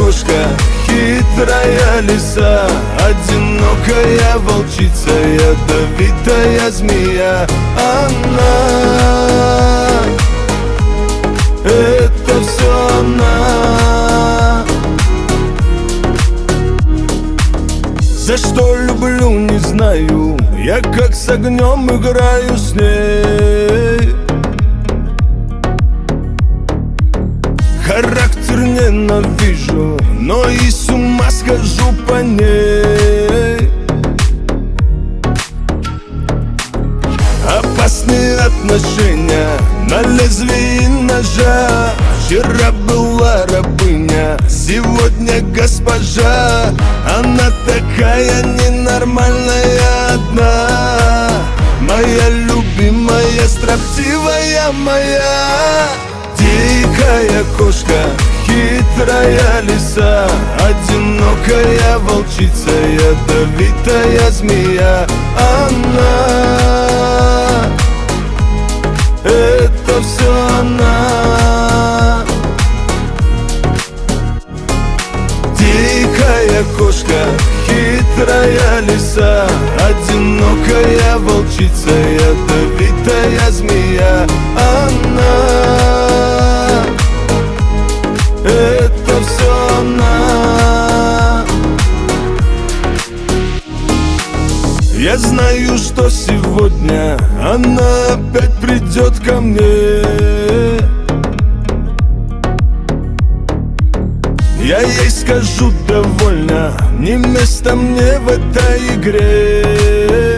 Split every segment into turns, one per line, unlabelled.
кошка, хитрая лиса, одинокая волчица, ядовитая змея. Она, это все она. За что люблю, не знаю, я как с огнем играю с ней. Характер ненавижу, но и с ума схожу по ней. Опасные отношения на лезвии ножа. Вчера была рабыня, сегодня госпожа. Она такая ненормальная одна, моя любимая, строптивая моя. Дикая кошка, хитрая лиса, одинокая волчица, ядовитая змея. Она, это все она. Дикая кошка, хитрая лиса, одинокая волчица, ядовитая змея. Она, это все она. Я знаю, что сегодня она опять придет ко мне. Я ей скажу: довольно, не место мне в этой игре.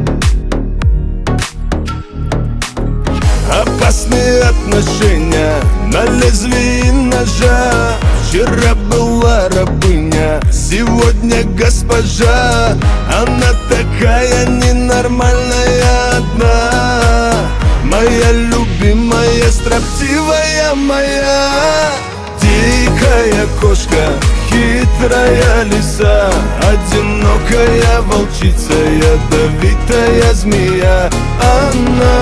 Опасные отношения на лезвии ножа. Вчера была рабыня, сегодня госпожа. Она такая ненормальная одна, моя любимая, строптивая моя. Дикая кошка, хитрая лиса, одинокая волчица, ядовитая змея. Она,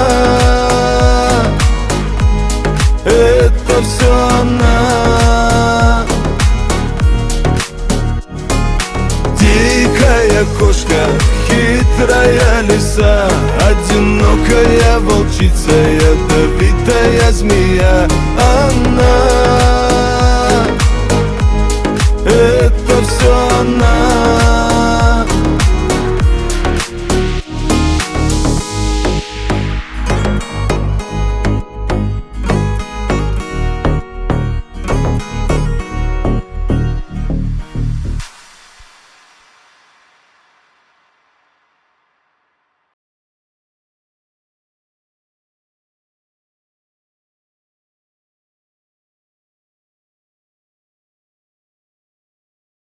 это все она. Дикая кошка, хитрая лиса, одинокая волчица, ядовитая змея.